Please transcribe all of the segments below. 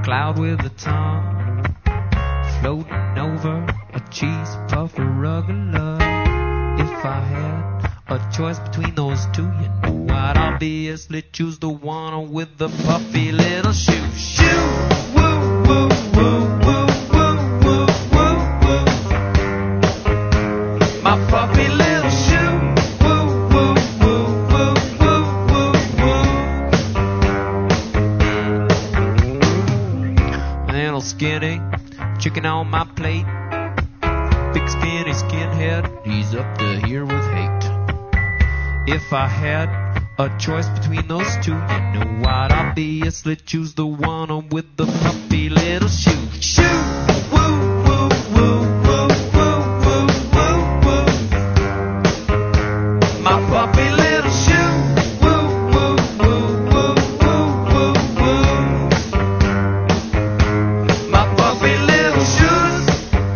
cloud with a tongue, floating over a cheese puff ruggler. If I had a choice between those two, you know I'd obviously choose the one with the puffy little shoe. Shoo! Woo, woo, woo, woo, woo, woo, woo, woo. My puffy little shoe. Woo, woo, woo, woo, woo, woo, woo. Little skinny chicken on my plate. Big skinny skinhead, he's up to here with hate. If I had a choice between those two, you know I'd obviously choose the one with the puffy little shoe. Shoo! Woo, woo, woo, woo, woo, woo, woo, woo. My puffy little shoe. Woo, woo, woo, woo, woo, woo, woo. My puffy little shoes.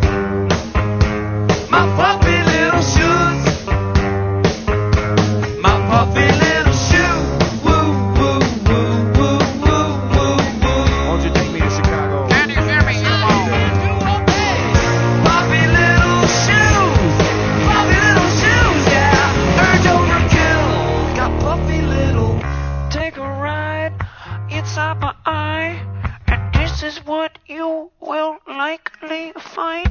My puffy little shoes. My puffy little shoe. Woo, woo, woo, woo, woo, woo, woo. Won't you take me to Chicago? Can you hear me? Puffy little shoes. Puffy little shoes, yeah. Urge overkill. Got puffy little. Take a ride inside my eye, and this is what you will likely find.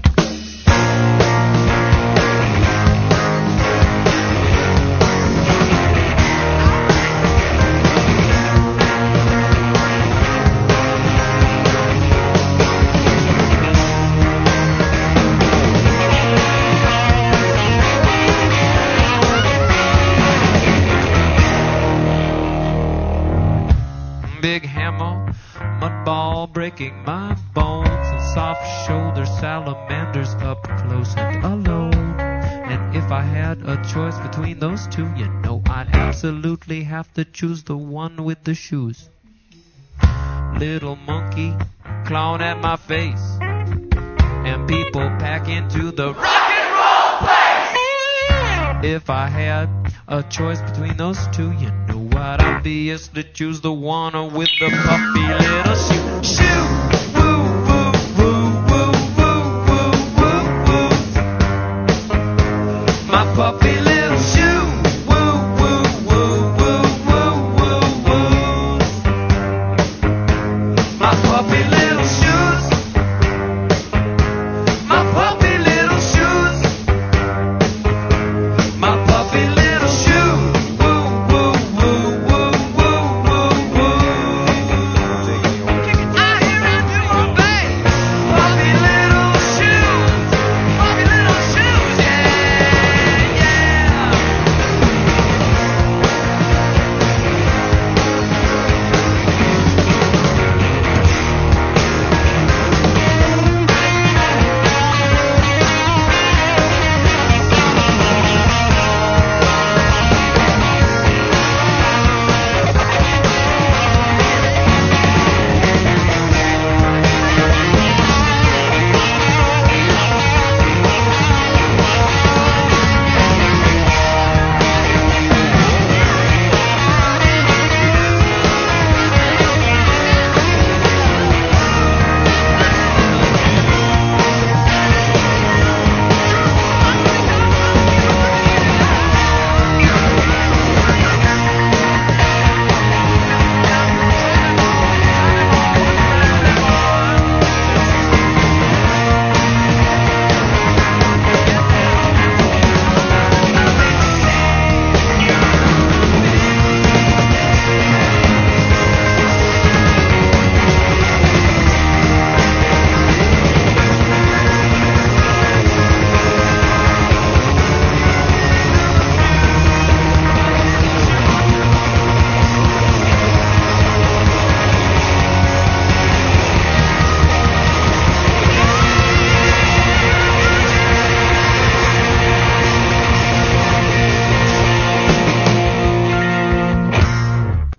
Big hammer, mud ball breaking my bones, and soft shoulder salamanders up close and alone. And if I had a choice between those two, you know I'd absolutely have to choose the one with the shoes. Little monkey clawing at my face, and people pack into the rock and roll place. If I had a choice between those two, you know I'd obviously choose the one with the puffy little shoe. Shoe!